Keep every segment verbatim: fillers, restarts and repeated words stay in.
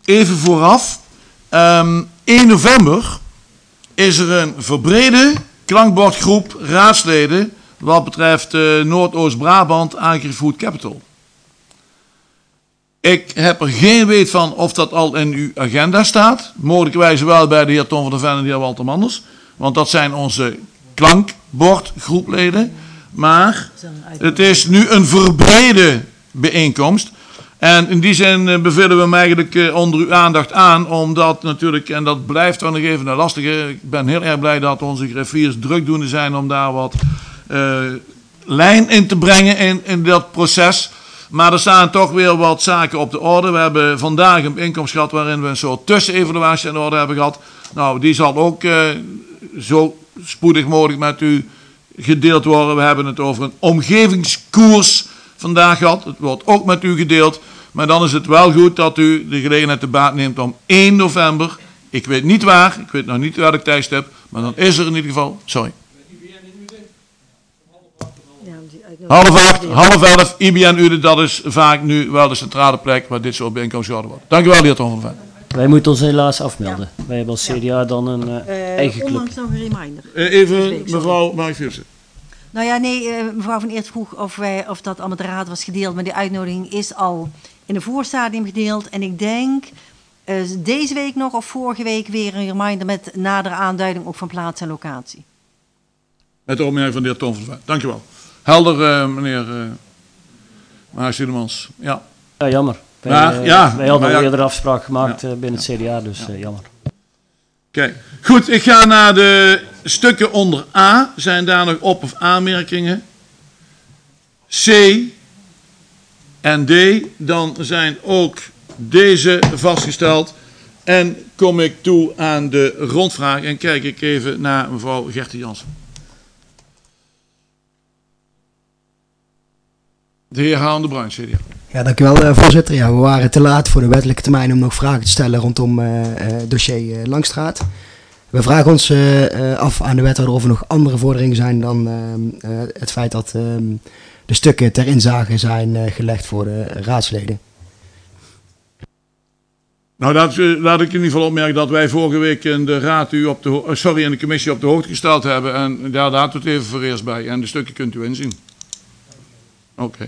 even vooraf. Um, één november is er een verbrede klankbordgroep raadsleden wat betreft uh, Noordoost-Brabant Agri-Food Capital. Ik heb er geen weet van of dat al in uw agenda staat. Mogelijkwijs wel bij de heer Tom van der Ven en de heer Walter Manders. Want dat zijn onze klankbordgroepleden. Maar het is nu een verbrede bijeenkomst. En in die zin bevelen we hem eigenlijk onder uw aandacht aan. Omdat natuurlijk, en dat blijft wel nog even een lastige. Ik ben heel erg blij dat onze griffiers drukdoende zijn om daar wat uh, lijn in te brengen in, in dat proces. Maar er staan toch weer wat zaken op de orde. We hebben vandaag een bijeenkomst gehad waarin we een soort tussenevaluatie in orde hebben gehad. Nou, die zal ook uh, zo spoedig mogelijk met u gedeeld worden. We hebben het over een omgevingskoers vandaag gehad. Het wordt ook met u gedeeld. Maar dan is het wel goed dat u de gelegenheid te baat neemt om één november. Ik weet niet waar. Ik weet nog niet welk tijdstip. Maar dan is er in ieder geval. Sorry. Half acht, half elf, I B N Uden, dat is vaak nu wel de centrale plek waar dit soort bijeenkomsten gehouden wordt. Dank u wel, de heer Tom van der Ven. Wij moeten ons helaas afmelden. Ja. Wij hebben als C D A dan een uh, uh, eigen club. Ondanks nog een reminder. Uh, even, week, mevrouw Marie-Vuurse. Nou ja, nee, uh, mevrouw Van Eert vroeg of, wij, of dat al met de raad was gedeeld. Maar die uitnodiging is al in een voorstadium gedeeld. En ik denk uh, deze week nog of vorige week weer een reminder met nadere aanduiding ook van plaats en locatie. Met de opmerking van de heer Tom van der Ven. Dank u wel. Helder, uh, meneer uh, Maas-Studemans. Ja. Ja, jammer. Wij, maar, uh, ja, wij hadden al al ja. eerder afspraak gemaakt ja. uh, binnen ja. het C D A, dus ja. uh, jammer. Kijk, goed, ik ga naar de stukken onder A. Zijn daar nog op- of aanmerkingen? C en D, dan zijn ook deze vastgesteld. En kom ik toe aan de rondvraag en kijk ik even naar mevrouw Gertie Jansen. De heer Haan de Bruin, C D A. Ja, dank u wel, uh, voorzitter. Ja, we waren te laat voor de wettelijke termijn om nog vragen te stellen rondom uh, uh, dossier uh, Langstraat. We vragen ons uh, uh, af aan de wethouder of er nog andere vorderingen zijn dan uh, uh, het feit dat uh, de stukken ter inzage zijn uh, gelegd voor de raadsleden. Nou, dat, laat ik in ieder geval opmerken dat wij vorige week in de raad u op de, sorry, in de commissie op de hoogte gesteld hebben. En daar laten we het even voor eerst bij. En de stukken kunt u inzien. Oké. Okay.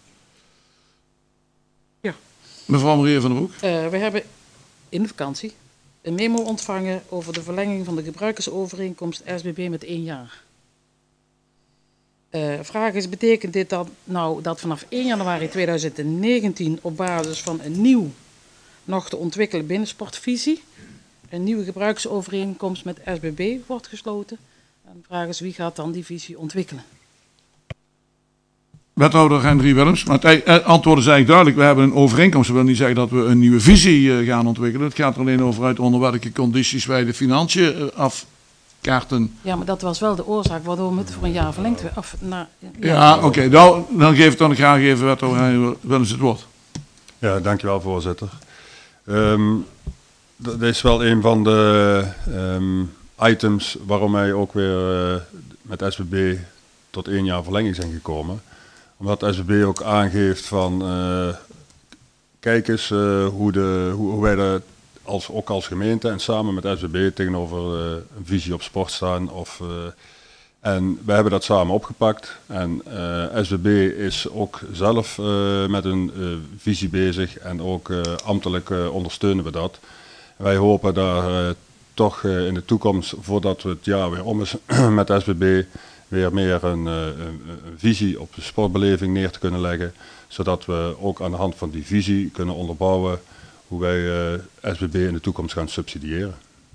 Ja. Mevrouw Maria van der Broek. Uh, we hebben in de vakantie een memo ontvangen over de verlenging van de gebruikersovereenkomst S B B met één jaar. Uh, vraag is, betekent dit dat nou dat vanaf één januari tweeduizend negentien op basis van een nieuw, nog te ontwikkelen binnensportvisie, een nieuwe gebruikersovereenkomst met S B B wordt gesloten? En de vraag is, wie gaat dan die visie ontwikkelen? Wethouder Hendrie Willems, maar het antwoord is eigenlijk duidelijk. We hebben een overeenkomst. Dat wil niet zeggen dat we een nieuwe visie gaan ontwikkelen. Het gaat er alleen over uit onder welke condities wij de financiën afkaarten. Ja, maar dat was wel de oorzaak waardoor we het voor een jaar verlengd werden. Ja, ja oké. Okay. Nou, dan geef ik dan graag even wethouder Willems het woord. Ja, dankjewel voorzitter. Um, dat is wel een van de um, items waarom wij ook weer uh, met S B B tot één jaar verlenging zijn gekomen. Omdat S B B ook aangeeft van, uh, kijk eens uh, hoe, de, hoe, hoe wij er als, ook als gemeente en samen met S B B tegenover uh, een visie op sport staan. Of, uh, en wij hebben dat samen opgepakt. En uh, S B B is ook zelf uh, met een uh, visie bezig en ook uh, ambtelijk uh, ondersteunen we dat. En wij hopen daar uh, toch uh, in de toekomst, voordat het jaar weer om is met S B B, weer meer een, een, een visie op de sportbeleving neer te kunnen leggen. Zodat we ook aan de hand van die visie kunnen onderbouwen hoe wij uh, S B B in de toekomst gaan subsidiëren.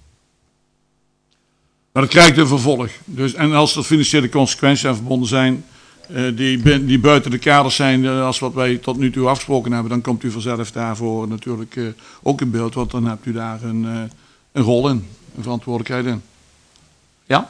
Maar dat krijgt een vervolg. Dus, en als er financiële consequenties aan verbonden zijn, uh, die, die buiten de kaders zijn uh, als wat wij tot nu toe afgesproken hebben, dan komt u vanzelf daarvoor natuurlijk uh, ook in beeld. Want dan hebt u daar een, uh, een rol in, een verantwoordelijkheid in. Ja?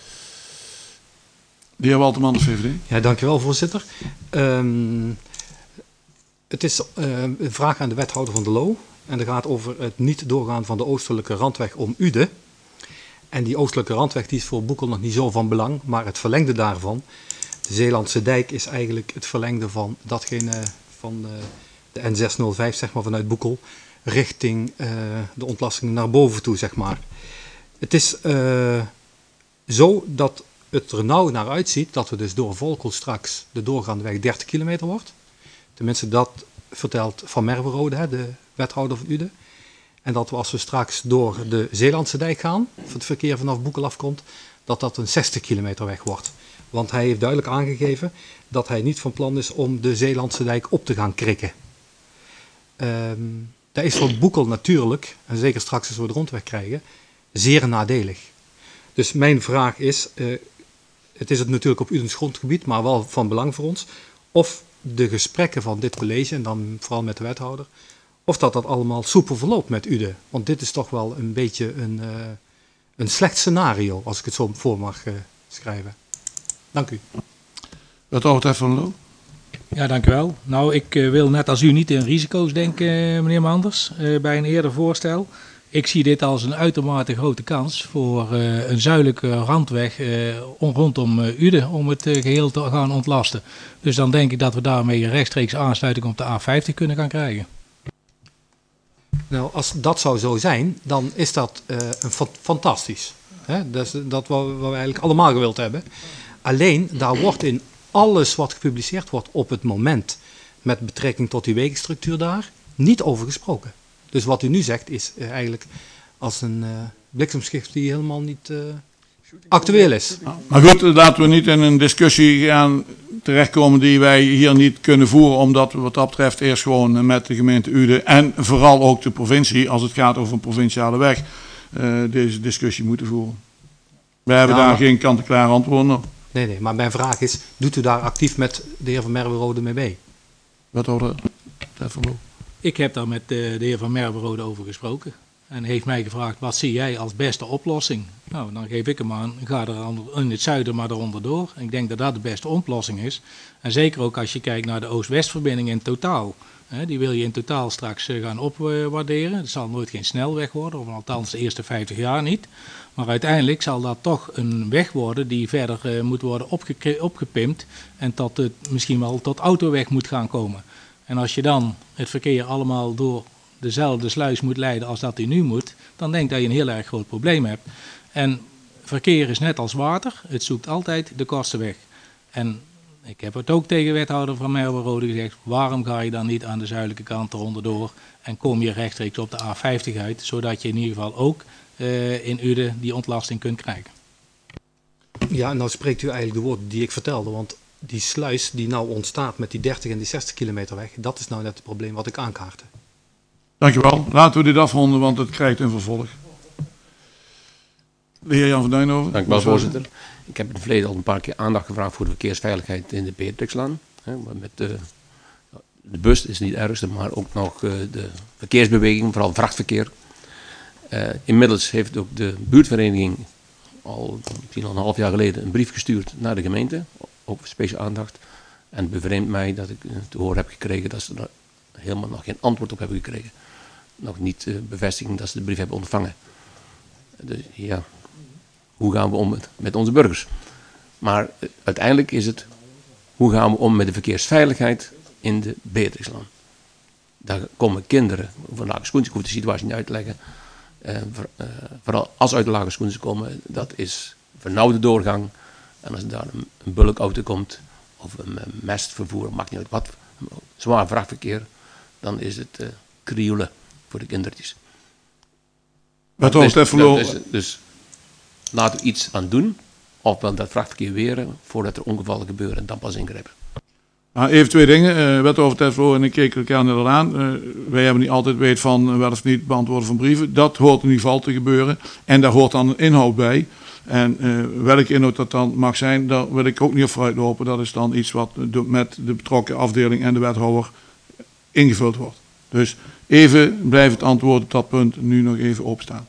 De heer Walter Manders, V V D. Ja, dankjewel voorzitter. Um, het is uh, een vraag aan de wethouder van de Loo. En dat gaat over het niet doorgaan van de oostelijke randweg om Uden. En die oostelijke randweg die is voor Boekel nog niet zo van belang. Maar het verlengde daarvan, de Zeelandse dijk, is eigenlijk het verlengde van datgene van uh, de N zeshonderdvijf, zeg maar, vanuit Boekel. richting uh, de ontlasting naar boven toe, zeg maar. Het is uh, zo dat het er nou naar uitziet dat we dus door Volkel straks de doorgaande weg dertig kilometer wordt. Tenminste, dat vertelt Van Merwerode, hè, de wethouder van Uden. En dat we als we straks door de Zeelandse dijk gaan, of het verkeer vanaf Boekel afkomt, dat dat een zestig kilometer weg wordt. Want hij heeft duidelijk aangegeven dat hij niet van plan is om de Zeelandse dijk op te gaan krikken. Um, dat is voor Boekel natuurlijk, en zeker straks als we de rondweg krijgen, zeer nadelig. Dus mijn vraag is, uh, het is het natuurlijk op Udens grondgebied, maar wel van belang voor ons, of de gesprekken van dit college, en dan vooral met de wethouder, of dat dat allemaal soepel verloopt met Uden. Want dit is toch wel een beetje een, uh, een slecht scenario, als ik het zo voor mag uh, schrijven. Dank u. Wat over Van Loo? Ja, dank u wel. Nou, ik uh, wil net als u niet in risico's denken, uh, meneer Manders, uh, bij een eerder voorstel. Ik zie dit als een uitermate grote kans voor uh, een zuidelijke randweg uh, rondom uh, Uden om het uh, geheel te gaan ontlasten. Dus dan denk ik dat we daarmee rechtstreeks aansluiting op de A vijftig kunnen gaan krijgen. Nou, als dat zou zo zijn, dan is dat uh, een fa- fantastisch. Hè? Dat is dat wat we, wat we eigenlijk allemaal gewild hebben. Alleen, daar wordt in alles wat gepubliceerd wordt op het moment met betrekking tot die wegenstructuur daar, niet over gesproken. Dus wat u nu zegt is uh, eigenlijk als een uh, bliksemschicht die helemaal niet uh, actueel is. Maar goed, laten we niet in een discussie gaan terechtkomen die wij hier niet kunnen voeren, omdat we wat dat betreft eerst gewoon met de gemeente Uden en vooral ook de provincie, als het gaat over een provinciale weg, uh, deze discussie moeten voeren. Wij hebben ja, daar maar... geen kant-en-klaar antwoord op. Nee, nee, maar mijn vraag is, doet u daar actief met de heer Van Merwerode mee mee? Wat over dat? Ik heb daar met de, de heer Van Merwerode over gesproken. En heeft mij gevraagd, wat zie jij als beste oplossing? Nou, dan geef ik hem aan, ga er in het zuiden maar eronder door. Ik denk dat dat de beste oplossing is. En zeker ook als je kijkt naar de Oost-West-verbinding in totaal. Hè, die wil je in totaal straks gaan opwaarderen. Het zal nooit geen snelweg worden, of althans de eerste vijftig jaar niet. Maar uiteindelijk zal dat toch een weg worden die verder uh, moet worden opge- opgepimpt. En tot het misschien wel tot autoweg moet gaan komen. En als je dan het verkeer allemaal door dezelfde sluis moet leiden als dat hij nu moet, dan denk ik dat je een heel erg groot probleem hebt. En verkeer is net als water, het zoekt altijd de kortste weg. En ik heb het ook tegen wethouder Van Merwerode gezegd, waarom ga je dan niet aan de zuidelijke kant eronder door en kom je rechtstreeks op de A vijftig uit, zodat je in ieder geval ook uh, in Uden die ontlasting kunt krijgen. Ja, nou spreekt u eigenlijk de woorden die ik vertelde, want die sluis die nou ontstaat met die dertig en die zestig kilometer weg, dat is nou net het probleem wat ik aankaartte. Dankjewel. Laten we dit afronden, want het krijgt een vervolg. De heer Jan van Duinhoven. Dank u wel, voorzitter. Ik heb in het verleden al een paar keer aandacht gevraagd voor de verkeersveiligheid in de Beatrixlaan. Met de, de bus is niet het ergste, maar ook nog de verkeersbeweging, vooral vrachtverkeer. Uh, inmiddels heeft ook de buurtvereniging al misschien al een half jaar geleden een brief gestuurd naar de gemeente, ook voor speciale aandacht. En het bevreemdt mij dat ik te horen heb gekregen dat ze er helemaal nog geen antwoord op hebben gekregen. Nog niet uh, bevestiging dat ze de brief hebben ontvangen. Dus ja, hoe gaan we om met, met onze burgers? Maar uh, uiteindelijk is het, hoe gaan we om met de verkeersveiligheid in de Beatrixlaan? Daar komen kinderen, van lage schoentjes, ik hoef de situatie niet uit te leggen. Uh, voor, uh, vooral als uit de lage schoentjes komen, dat is vernauwde doorgang. En als er daar een, een bulkauto komt, of een, een mestvervoer, maakt niet uit wat, zwaar vrachtverkeer, dan is het uh, krioelen voor de kindertjes. Wat dus, even dus, dus laten we iets aan doen, ofwel dat vrachtverkeer weren, voordat er ongevallen gebeuren en dan pas ingrijpen. Nou, even twee dingen. Uh, wet over Tesla en ik keek elkaar net al aan. Uh, wij hebben niet altijd weet van wel of niet beantwoorden van brieven. Dat hoort in ieder geval te gebeuren. En daar hoort dan een inhoud bij. En uh, welke inhoud dat dan mag zijn, daar wil ik ook niet op vooruit lopen. Dat is dan iets wat de, met de betrokken afdeling en de wethouder ingevuld wordt. Dus even blijft het antwoord op dat punt nu nog even opstaan.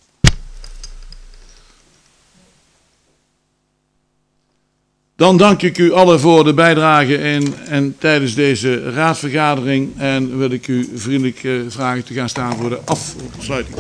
Dan dank ik u allen voor de bijdrage in en tijdens deze raadsvergadering. En wil ik u vriendelijk uh, vragen te gaan staan voor de afsluiting.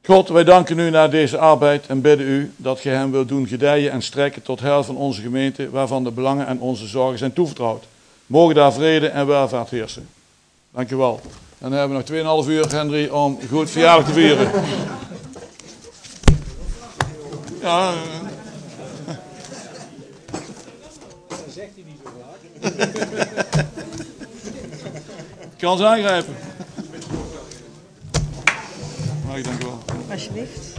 God, wij danken u naar deze arbeid en bidden u dat gij hem wilt doen gedijen en strekken tot heil van onze gemeente, waarvan de belangen en onze zorgen zijn toevertrouwd. Mogen daar vrede en welvaart heersen. Dank u wel. En dan hebben we nog tweeënhalf uur, Henry, om goed verjaardag te vieren. Ja. Dan zegt hij niet zo vaak. Ik kan ze aangrijpen. Mag ik dank u wel. Alsjeblieft.